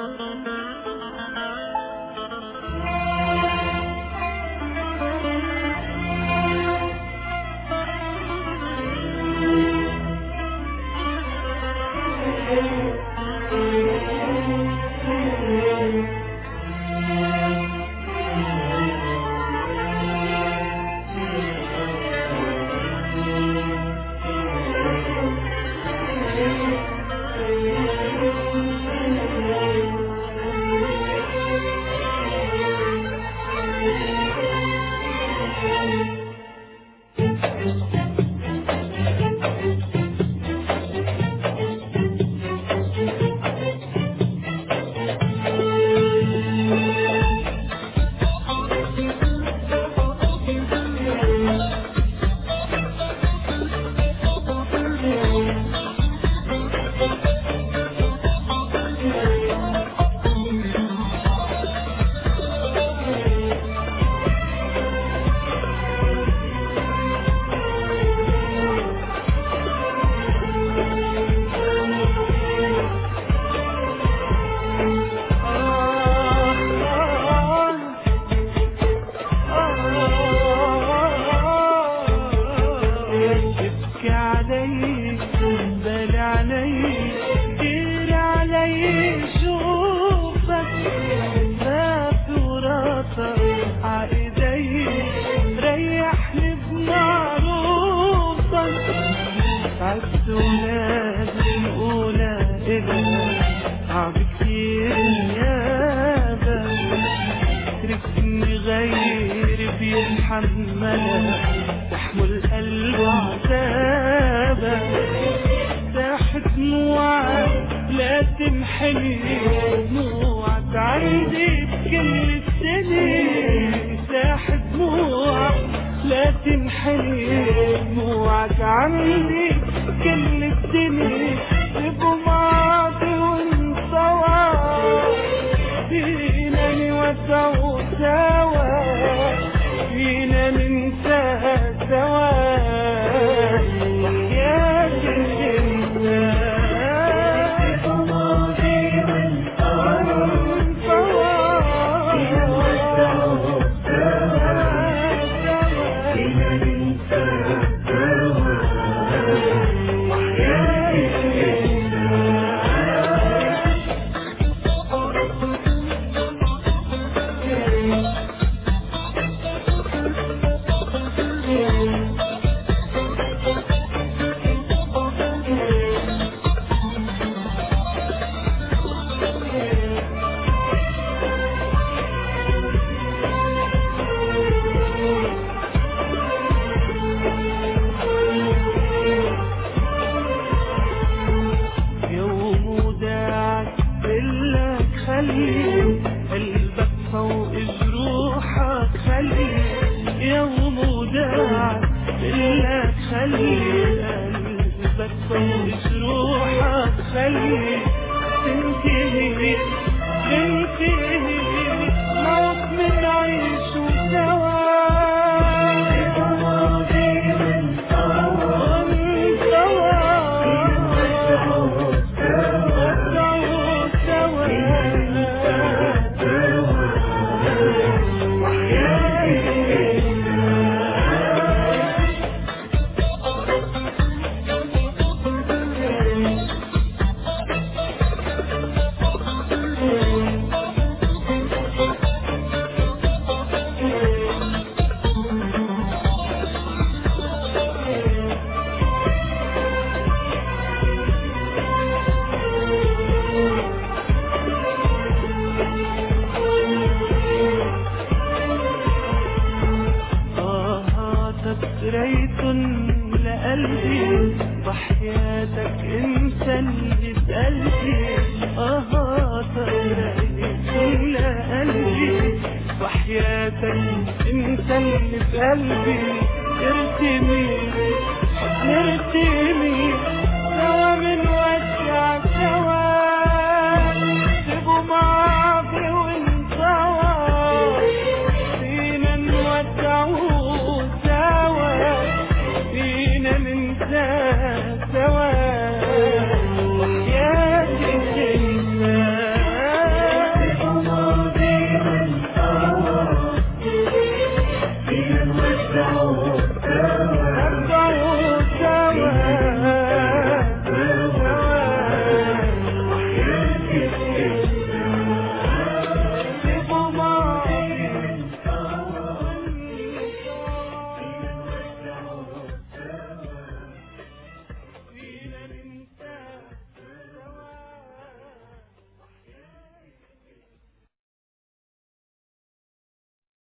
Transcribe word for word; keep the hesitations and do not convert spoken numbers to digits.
تحمل قلبه عذابك، ساحة دموعك لا تمحني دموعك عندي بكل سنة، ساحة دموعك لا تمحني دموعك عندي بكل سنة، تبقوا ماضي ونسوا فينا نودع سوا، فينا ننسى سوا وحياة الإنسان. قلبك فوق جروحك خلي يوم وداعك إلا خلي قلبك فوق جروحك خلي تنتهي تنتهي موت من عيش سوا. ريت لقلبي وحياتك انت اللي بقلبي، اه ريت لقلبي وحياتك انت اللي بقلبي، ارتمي ارتمي